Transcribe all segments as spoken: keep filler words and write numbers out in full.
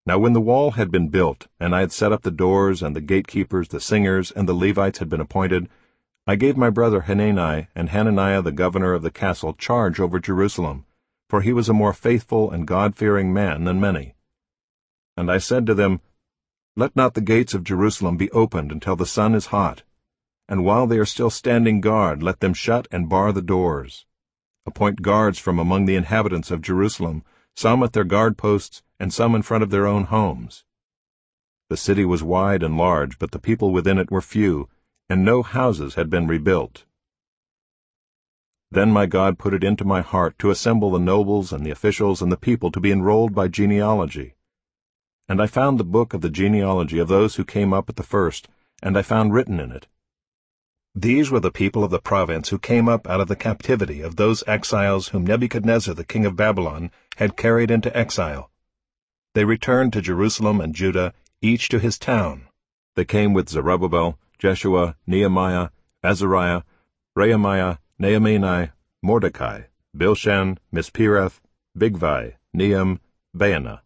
Now when the wall had been built, and I had set up the doors, and the gatekeepers, the singers, and the Levites had been appointed, I gave my brother Hanani and Hananiah the governor of the castle charge over Jerusalem, for he was a more faithful and God-fearing man than many. And I said to them, Let not the gates of Jerusalem be opened until the sun is hot, and while they are still standing guard, let them shut and bar the doors. Appoint guards from among the inhabitants of Jerusalem, some at their guard posts, and some in front of their own homes. The city was wide and large, but the people within it were few, and no houses had been rebuilt. Then my God put it into my heart to assemble the nobles and the officials and the people to be enrolled by genealogy. And I found the book of the genealogy of those who came up at the first, and I found written in it, These were the people of the province who came up out of the captivity of those exiles whom Nebuchadnezzar the king of Babylon had carried into exile. They returned to Jerusalem and Judah, each to his town. They came with Zerubbabel, Jeshua, Nehemiah, Azariah, Rehemiah, Nehemiah, Mordecai, Bilshan, Misperath, Bigvai, Nehem, Baanah.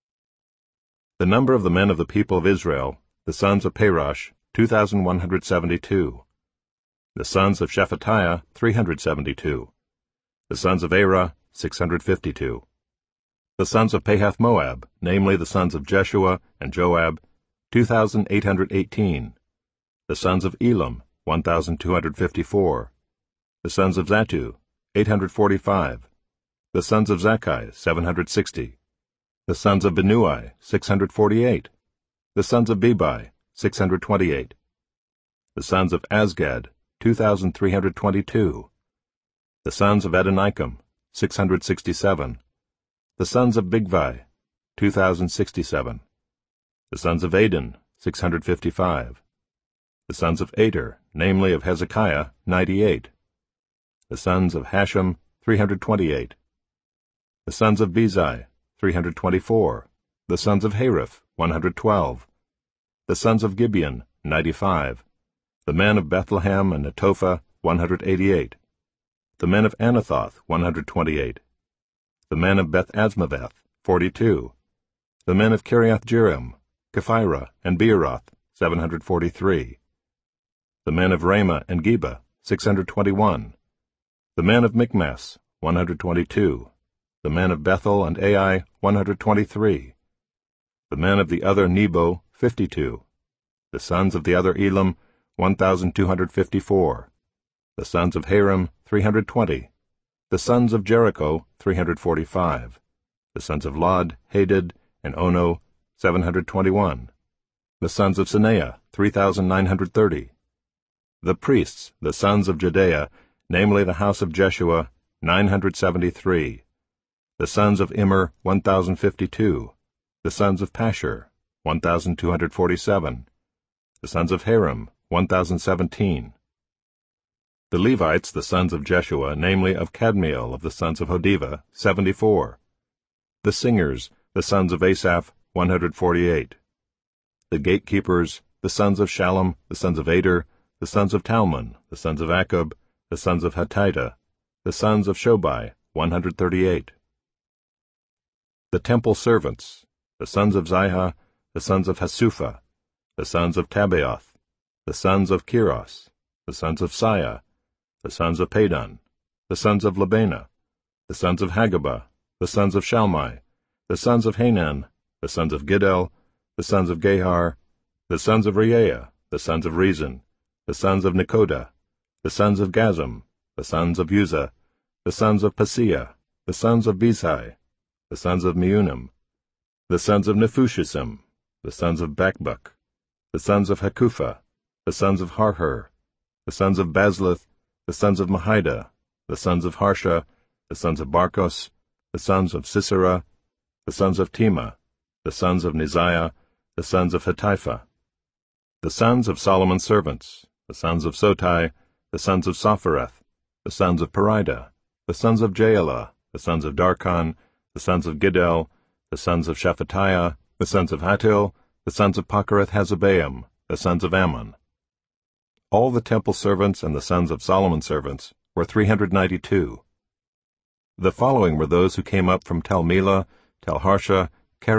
The number of the men of the people of Israel, the sons of Parosh, two thousand one hundred seventy-two. The sons of Shephatiah, three hundred seventy-two. The sons of Arah, six hundred fifty-two. The sons of Pahath-Moab, namely the sons of Jeshua and Joab, two thousand eight hundred eighteen. The sons of Elam, one thousand two hundred fifty-four. The sons of Zattu, eight hundred forty-five. The sons of Zakkai, seven hundred sixty. The sons of Binnui, six hundred forty-eight. The sons of Bebai, six hundred twenty-eight. The sons of Azgad, two thousand three hundred twenty-two. The sons of Adonikam, six hundred sixty-seven. The sons of Bigvai, two thousand sixty-seven. The sons of Adin, six hundred fifty-five. The sons of Ater, namely of Hezekiah, ninety-eight. The sons of Hashem, three hundred twenty-eight. The sons of Bezai, three hundred twenty-four. The sons of Hariph, one hundred twelve. The sons of Gibeon, ninety-five. The men of Bethlehem and Netophah, one hundred eighty-eight. The men of Anathoth, one hundred twenty-eight. The men of Beth-Azmaveth, forty-two. The men of Kiriath-Jearim, Kephirah, and Beeroth, seven hundred forty-three. The men of Ramah and Geba, six hundred twenty-one. The men of Michmas, one hundred twenty-two. The men of Bethel and Ai, one hundred twenty-three. The men of the other Nebo, fifty-two. The sons of the other Elam, one thousand two hundred fifty-four. The sons of Harim, three hundred twenty. The sons of Jericho, three hundred forty-five. The sons of Lod, Hadid, and Ono, seven hundred twenty-one. The sons of Sineah, three thousand nine hundred thirty. The priests, the sons of Jedaiah, namely the house of Jeshua, nine hundred seventy-three. The sons of Immer, one thousand fifty-two. The sons of Pashur, one thousand two hundred forty-seven. The sons of Harim, one thousand seventeen. The Levites, the sons of Jeshua, namely of Kadmiel of the sons of Hodiva, seventy-four. The singers, the sons of Asaph, one hundred forty-eight. The gatekeepers, the sons of Shallum, the sons of Ader, the sons of Talmon, the sons of Akub, the sons of Hatita, the sons of Shobai, one hundred thirty-eight. The temple servants, the sons of Ziha, the sons of Hasupha, the sons of Tabaoth, the sons of Kiros, the sons of Siah, the sons of Padon, the sons of Labana, the sons of Hagabah, the sons of Shalmai, the sons of Hanan, the sons of Giddel, the sons of Gehar, the sons of Reaiah, the sons of Rezin, the sons of Nekoda, the sons of Gazam, the sons of Uzzah, the sons of Paseah, the sons of Bezai, the sons of Meunim, the sons of Nephushisim, the sons of Bakbuk, the sons of Hakupha, the sons of Harhur, the sons of Bazluth, the sons of Mahida, the sons of Harsha, the sons of Barkos, the sons of Sisera, the sons of Tema, the sons of Neziah, the sons of Hatipha. The sons of Solomon's servants, the sons of Sotai, the sons of Sophereth, the sons of Perida, the sons of Jaelah, the sons of Darkon, the sons of Giddel, the sons of Shephatiah, the sons of Hattil, the sons of Pochereth-Hazzebaim, the sons of Ammon. All the temple servants and the sons of Solomon's servants were three hundred ninety-two. The following were those who came up from Tel Melah, Tel Harsha, Kerub,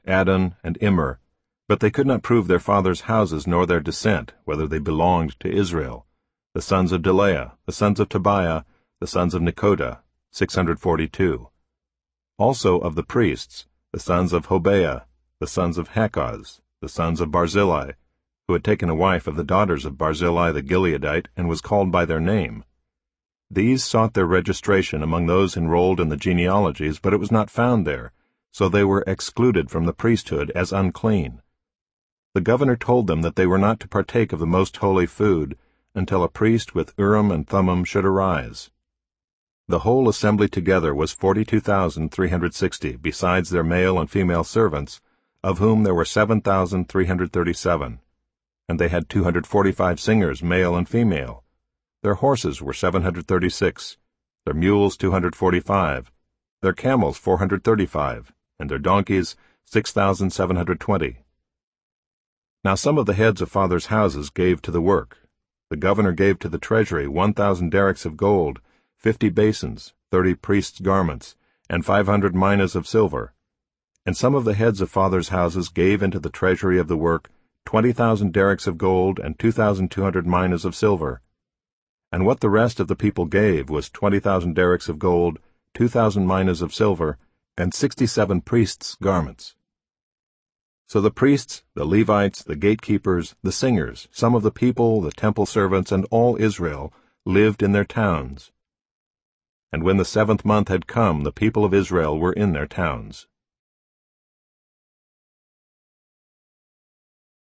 Adon, and Immer, but they could not prove their fathers' houses nor their descent, whether they belonged to Israel. The sons of Delaiah, the sons of Tobiah, the sons of Nekoda, six hundred forty-two. Also of the priests, the sons of Hobaiah, the sons of Hakkoz, the sons of Barzillai, who had taken a wife of the daughters of Barzillai the Gileadite, and was called by their name. These sought their registration among those enrolled in the genealogies, but it was not found there, so they were excluded from the priesthood as unclean. The governor told them that they were not to partake of the most holy food until a priest with Urim and Thummim should arise. The whole assembly together was forty-two thousand three hundred sixty, besides their male and female servants, of whom there were seven thousand three hundred thirty-seven. And they had two hundred forty-five singers, male and female. Their horses were seven hundred thirty-six, their mules two hundred forty-five, their camels four hundred thirty-five, and their donkeys six thousand seven hundred twenty. Now some of the heads of fathers' houses gave to the work. The governor gave to the treasury one thousand derricks of gold, fifty basins, thirty priests' garments, and five hundred minas of silver. And some of the heads of fathers' houses gave into the treasury of the work twenty thousand derricks of gold and two thousand two hundred minas of silver. And what the rest of the people gave was twenty thousand derricks of gold, two thousand minas of silver, and sixty-seven priests' garments. So the priests, the Levites, the gatekeepers, the singers, some of the people, the temple servants, and all Israel lived in their towns. And when the seventh month had come, the people of Israel were in their towns.